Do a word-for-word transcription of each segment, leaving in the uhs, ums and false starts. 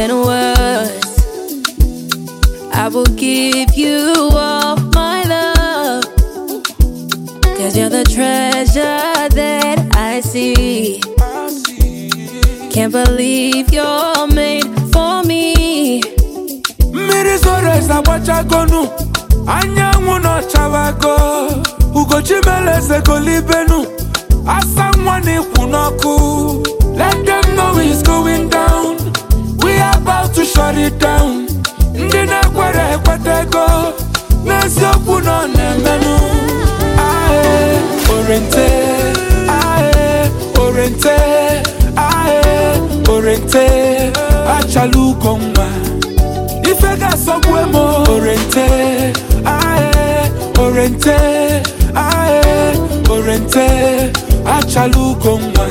than words. I will give you all my love, 'cause you're the treasure that I see. Can't believe you're made for me. Mirizores na wachagonu anyanwu no chavago ugochimele se kolibenu asamwani kunoku. Let them know it's going down. We are about to shut it down. Ndina kwere kwatego Nesyoku no nemenu. Ae, orente, ae, orente, ae, orente, achalu kongma. Ifega sobwemo, orente, ae, orente, ae, orente, achalu kongma.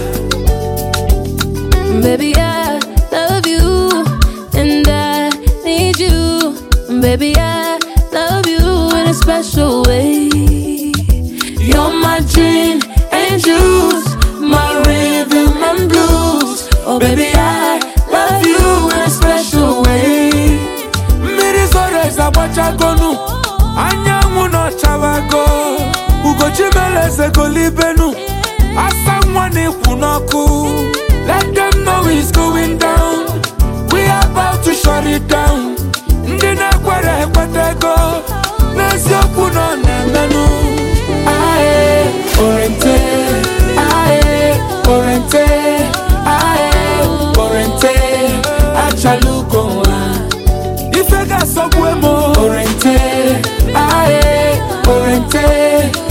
Baby, I love you, and I need you. Baby, I love you in a special way. You're my gin and juice, my rhythm and blues. Oh, baby, I love you in a special way. Mirizores na wachagonu anyanwu no chavago ugochimele se kolibenu asamwani kunoku. Let them know it's going down. We are about to shut it down. Ndina kwere kwatego Nesyoku no nemenu. Ae, orente, ae, orente, ae, orente, achalu kongma. Ifega sobwemo, orente, ae, orente,